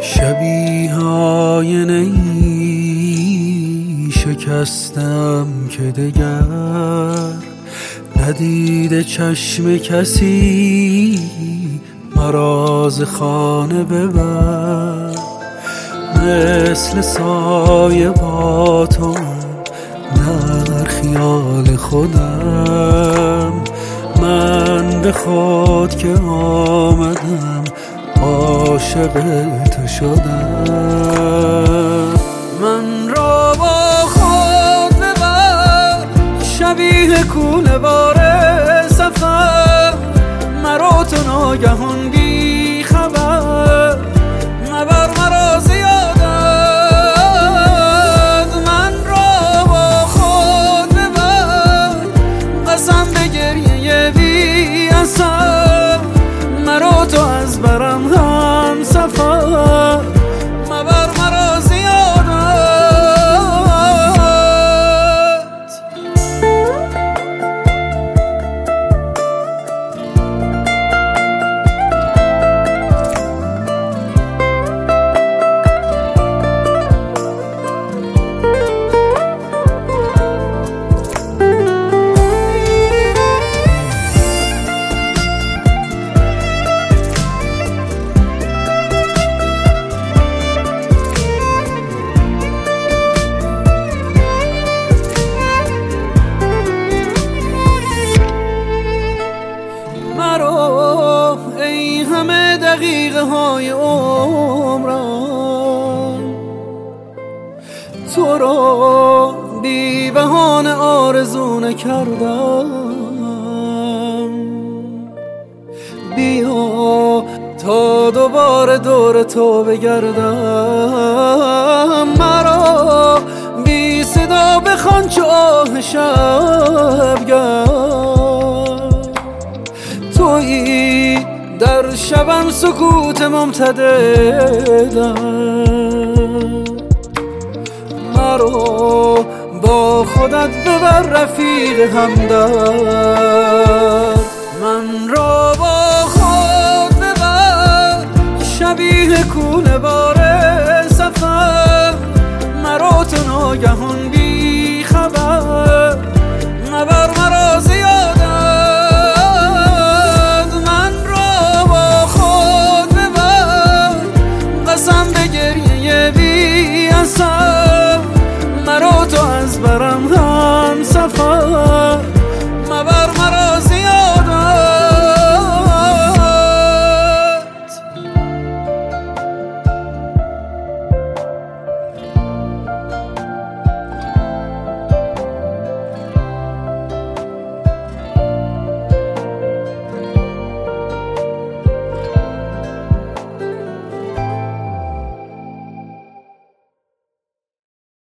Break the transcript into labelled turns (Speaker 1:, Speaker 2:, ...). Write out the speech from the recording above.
Speaker 1: شبیه آینه ای شکستم که دگر ندیده چشم کسی مرا ز خانه ببر. مثل سایه با تو در خیال خودم، من به خود که آمدم عاشق تو شدم. من را با خود ببر شبیه کوله بار سفر، مرا تو ناگهان بی خبر مبر مرا زیادت. من را با خود ببر قسم به گریه بی اثر، مرا تو از برم هم سفر مبر مرا زیادت. ای همه دقیقه های عمرم تو را بی بهانه آرزو نکردم. بیا تا دوباره دور تو بگردم، مرا بی صدا بخوان چو آه شبگرد. تویی در شبم سکوت ممتددم، مرا با خودت ببر رفیق همدرد. من را با خود ببر شبیه کوله بار سفر، مرا تو ناگهان